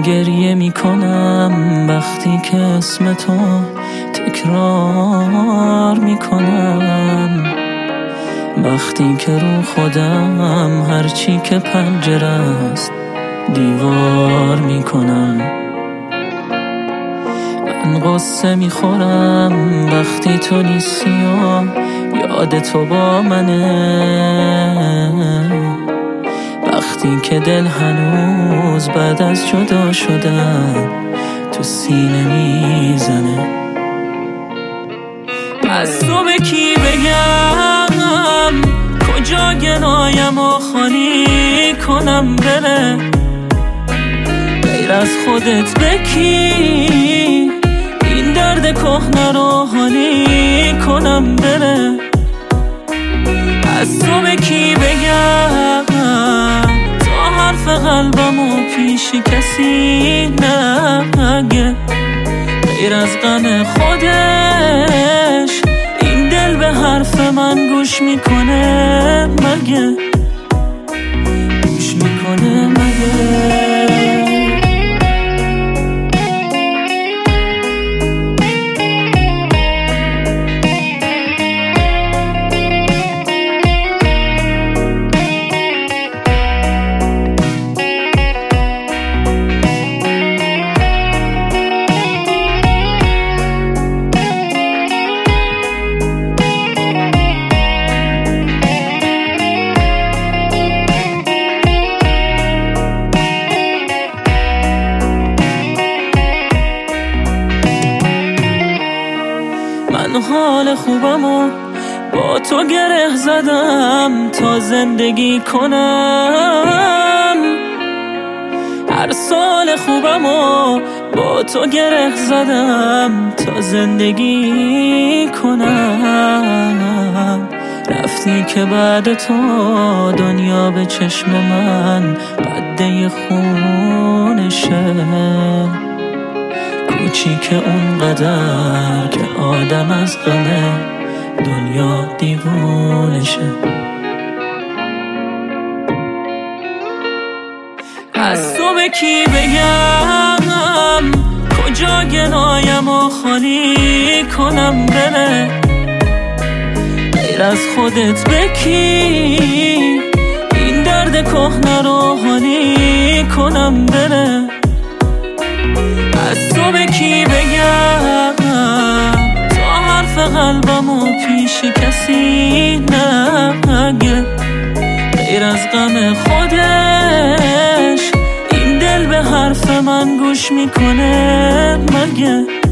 گریه میکنم وقتی که اسم تو تکرار میکنم، وقتی که رو خودم هرچی که پنجره است دیوار میکنم. من قصه میخورم وقتی تو نیستی و یاد تو با منه، وقتی که دل هنوز بعد از جدا شدن تو سینه میزنه. از تو به کی بگم کجا گنایم و خالی کنم دله، غیر از خودت به کی این درد کهنه رو حالی کنم دله. از تو به کی بگم تا حرف قلبمو پیشی کسی نگه، غیر از غم خودش این دل به حرف من گوش میکنه مگه، گوش میکنه مگه. من حال خوبمو با تو گره زدم تا زندگی کنم، هر سال خوبمو با تو گره زدم تا زندگی کنم. رفتی که بعد تو دنیا به چشم من قده خونشه، کوچیک اون قدر که آدم از غمه دنیا دیوونشه. از تو به کی بگم کجا گنایم و خالی کنم دله، غیر از خودت به کی این درد کهنه رو حالی کنم دله. از تو به کی بگم تا حرف قلبمو پیشی کسی نگه، غیر از غم خودش این دل به حرف من گوش میکنه مگه.